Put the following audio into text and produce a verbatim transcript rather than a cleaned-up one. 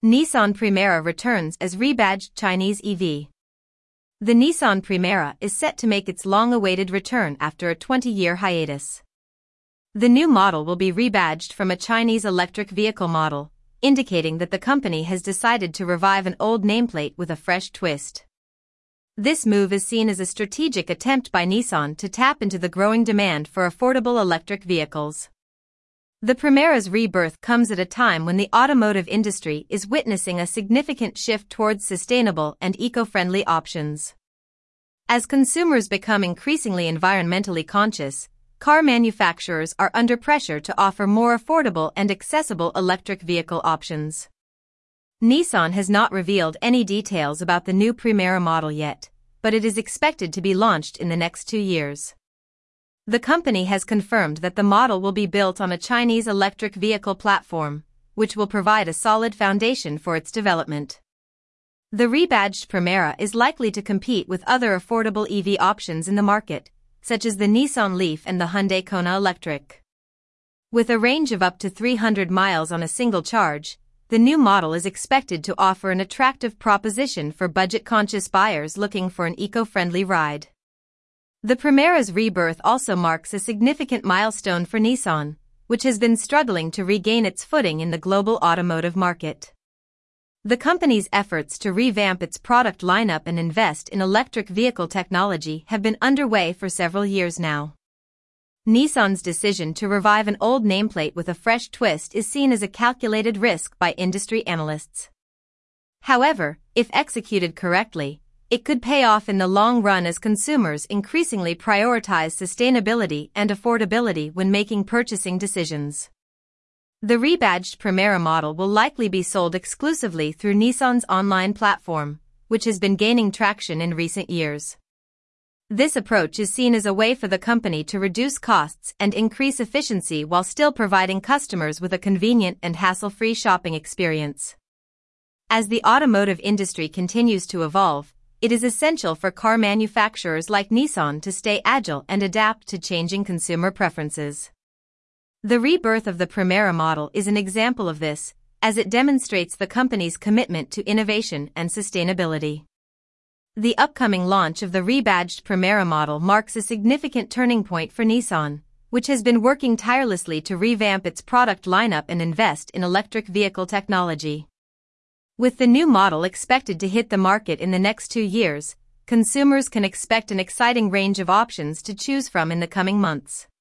Nissan Primera returns as rebadged Chinese E V. The Nissan Primera is set to make its long-awaited return after a twenty-year hiatus. The new model will be rebadged from a Chinese electric vehicle model, indicating that the company has decided to revive an old nameplate with a fresh twist. This move is seen as a strategic attempt by Nissan to tap into the growing demand for affordable electric vehicles. The Primera's rebirth comes at a time when the automotive industry is witnessing a significant shift towards sustainable and eco-friendly options. As consumers become increasingly environmentally conscious, car manufacturers are under pressure to offer more affordable and accessible electric vehicle options. Nissan has not revealed any details about the new Primera model yet, but it is expected to be launched in the next two years. The company has confirmed that the model will be built on a Chinese electric vehicle platform, which will provide a solid foundation for its development. The rebadged Primera is likely to compete with other affordable E V options in the market, such as the Nissan Leaf and the Hyundai Kona Electric. With a range of up to three hundred miles on a single charge, the new model is expected to offer an attractive proposition for budget-conscious buyers looking for an eco-friendly ride. The Primera's rebirth also marks a significant milestone for Nissan, which has been struggling to regain its footing in the global automotive market. The company's efforts to revamp its product lineup and invest in electric vehicle technology have been underway for several years now. Nissan's decision to revive an old nameplate with a fresh twist is seen as a calculated risk by industry analysts. However, if executed correctly, it could pay off in the long run as consumers increasingly prioritize sustainability and affordability when making purchasing decisions. The rebadged Primera model will likely be sold exclusively through Nissan's online platform, which has been gaining traction in recent years. This approach is seen as a way for the company to reduce costs and increase efficiency while still providing customers with a convenient and hassle-free shopping experience. As the automotive industry continues to evolve, it is essential for car manufacturers like Nissan to stay agile and adapt to changing consumer preferences. The rebirth of the Primera model is an example of this, as it demonstrates the company's commitment to innovation and sustainability. The upcoming launch of the rebadged Primera model marks a significant turning point for Nissan, which has been working tirelessly to revamp its product lineup and invest in electric vehicle technology. With the new model expected to hit the market in the next two years, consumers can expect an exciting range of options to choose from in the coming months.